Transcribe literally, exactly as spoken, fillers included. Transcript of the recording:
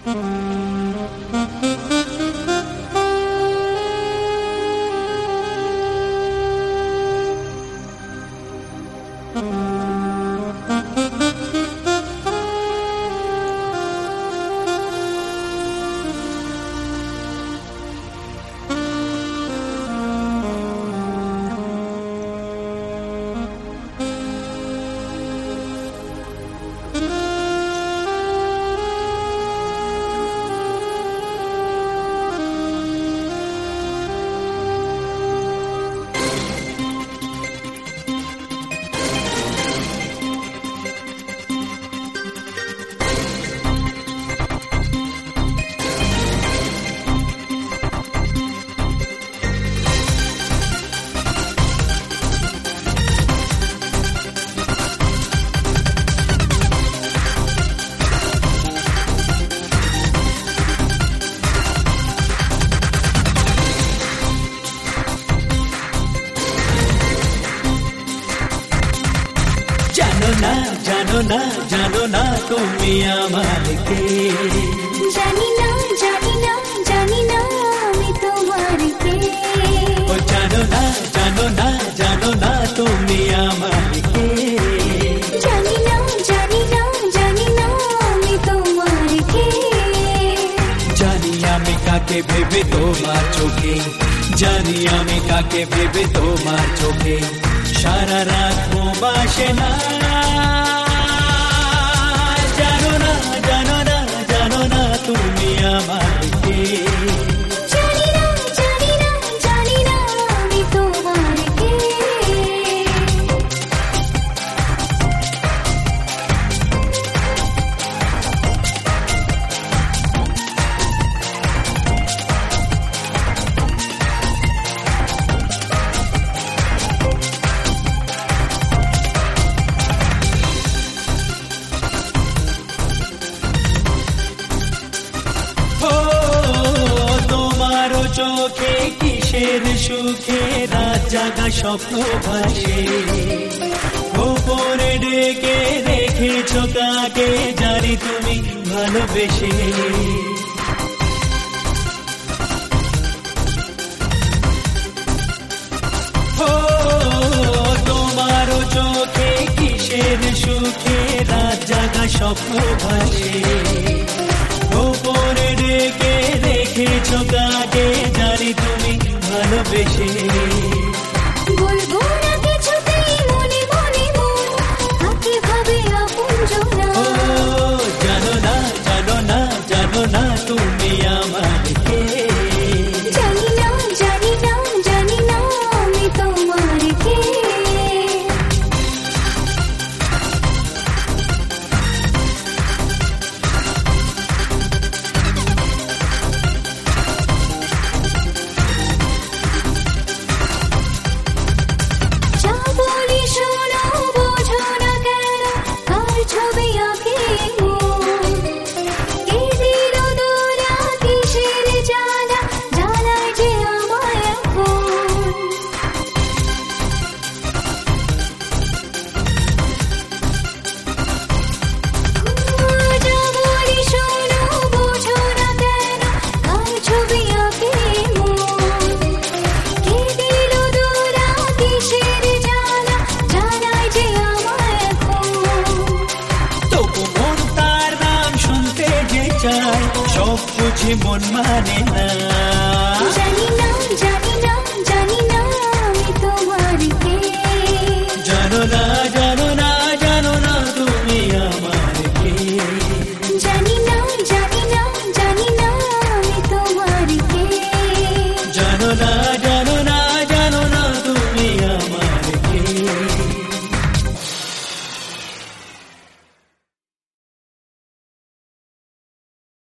জানো না জানো না তুমি আমাকে, জানি না জানি না জানি না আমি তোমার কে। ও জানো না জানো না জানো না তুমি আমাকে, জানি না জানি না জানি না আমি তোমার কে। জানি আমি কাকে ভেবে তোমার চোখে, জানি আমি কাকে ভেবে তোমার চোখে সারা রাত ঘুমাসে না। জানো না জানো না জানো না তুমি আমাকে, জানি না জানি না জানি না আমি তোমার কে। চোখে কিসের সুখে রাত জাগা স্বপ্ন ভাসে, গোপনে ডেকে রেখেছ কাকে জানি তুমি ভালোবেসে। ও তোমার চোখে কিসের সুখে রাত জাগা স্বপ্ন ভাসে, গোপনে ডেকে রেখেছ কাকে জানি তুমি ভালোবেসে। বলবো না কিছুতেই মনে মনে মন কাকে ভাবে আপনজনা। ও জানো না জানো না জানো না তুমি আমাকে, জানি না জানি না জানি না আমি তোমার কে। যা বলি শোনো বোঝো না কেন কার ছবি আঁকে মন। কে দিল দোলা কিসের জ্বালা জ্বালায় যে আমায় এখন। যা বলি শোনো বোঝো না কেন কার ছবি আঁকে মন। কে দিল দোলা কিসের জ্বালা জ্বালায় যে আমায় এখন। তবু মন তার নাম শুনতে যে চায়, সব বুঝে মন মানে না। জানি না জানি